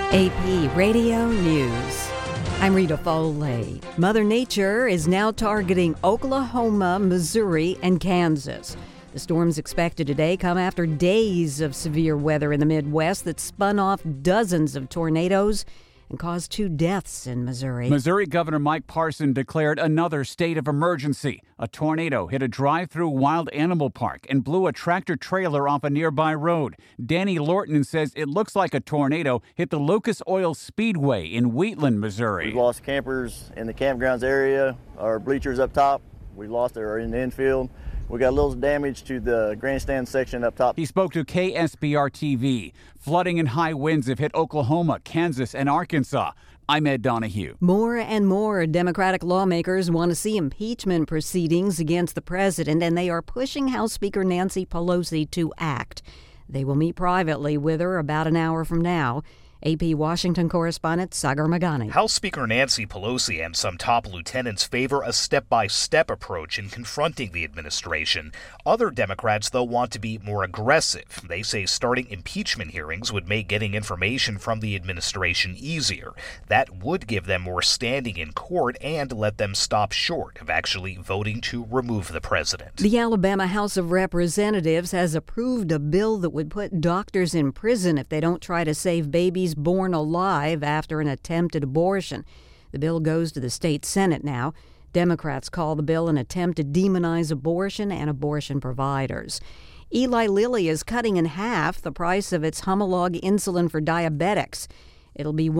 AP Radio News. I'm Rita Foley. Mother Nature is now targeting Oklahoma, Missouri, and Kansas. The storms expected today come after days of severe weather in the Midwest that spun off dozens of tornadoes and caused 2 deaths in Missouri. Missouri Governor Mike Parson declared another state of emergency. A tornado hit a drive-through wild animal park and blew a tractor-trailer off a nearby road. Danny Lorton says it looks like a tornado hit the Lucas Oil Speedway in Wheatland, Missouri. We've lost campers in the campgrounds area, our bleachers up top. We lost our in the infield. We got a little damage to the grandstand section up top. He spoke to KSBR-TV. Flooding and high winds have hit Oklahoma, Kansas, and Arkansas. I'm Ed Donahue. More and more Democratic lawmakers want to see impeachment proceedings against the president, and they are pushing House Speaker Nancy Pelosi to act. They will meet privately with her about an hour from now. AP Washington correspondent Sagar Magani. House Speaker Nancy Pelosi and some top lieutenants favor a step-by-step approach in confronting the administration. Other Democrats, though, want to be more aggressive. They say starting impeachment hearings would make getting information from the administration easier. That would give them more standing in court and let them stop short of actually voting to remove the president. The Alabama House of Representatives has approved a bill that would put doctors in prison if they don't try to save babies born alive after an attempted abortion. The bill goes to the state Senate now. Democrats call the bill an attempt to demonize abortion and abortion providers. Eli Lilly is cutting in half the price of its Humalog insulin for diabetics. It'll be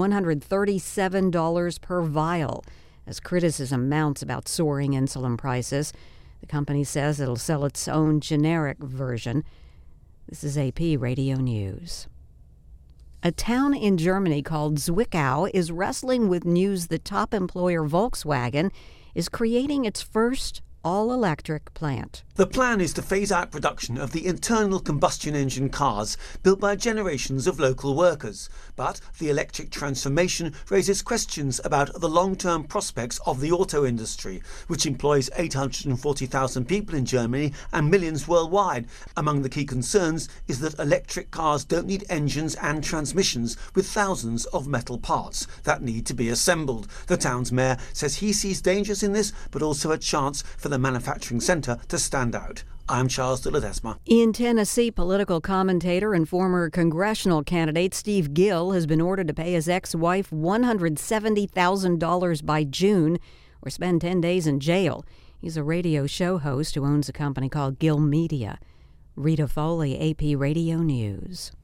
$137 per vial. As criticism mounts about soaring insulin prices, the company says it'll sell its own generic version. This is AP Radio News. A town in Germany called Zwickau is wrestling with news that top employer Volkswagen is creating its first all-electric plant. The plan is to phase out production of the internal combustion engine cars built by generations of local workers. But the electric transformation raises questions about the long-term prospects of the auto industry, which employs 840,000 people in Germany and millions worldwide. Among the key concerns is that electric cars don't need engines and transmissions with thousands of metal parts that need to be assembled. The town's mayor says he sees dangers in this, but also a chance for the manufacturing centre to stand out. I'm Charles de Ledesma. In Tennessee, political commentator and former congressional candidate Steve Gill has been ordered to pay his ex-wife $170,000 by June or spend 10 days in jail. He's a radio show host who owns a company called Gill Media. Rita Foley, AP Radio News.